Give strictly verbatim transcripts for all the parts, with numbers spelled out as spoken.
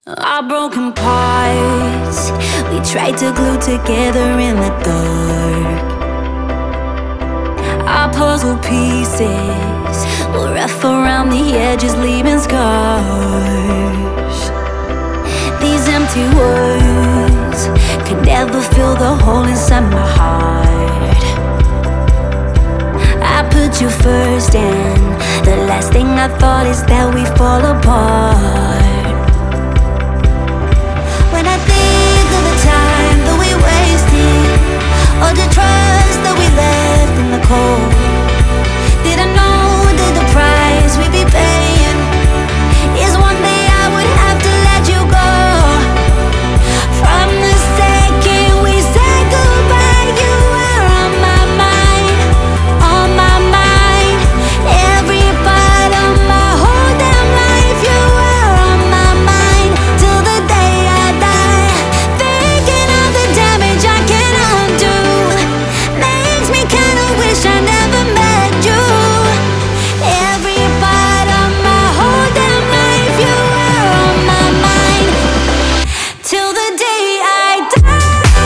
Our broken parts, we tried to glue together in the dark. Our puzzle pieces will rough around the edges, leaving scars. These empty words could never fill the hole inside my heart. I put you first, and the last thing I thought is that we fall apart. When I think of the time that we wasted, all the trust that we left in the cold, didn't know that the price we'd be paying is one day I would have to let you go. From the second we said goodbye, you were on my mind, on my mind. Every part of my whole damn life, you were on my mind till the day I die. Thinking of the damage I can't undo makes me kinda wish I never met you. Every part of my whole damn life, you were on my mind till the day I die.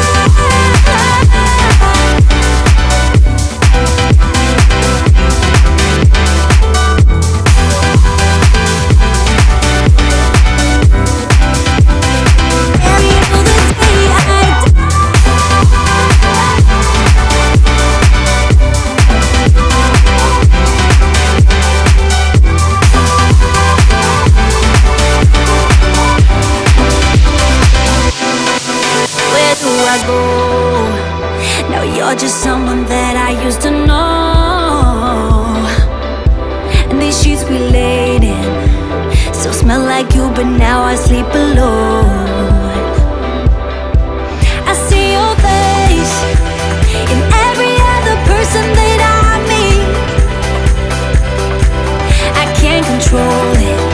Till the day I die. Where do I go? Now you're just someone that I used to know. And these sheets we laid in still smell like you, but now I sleep alone. I see your face in every other person that I meet. I can't control it,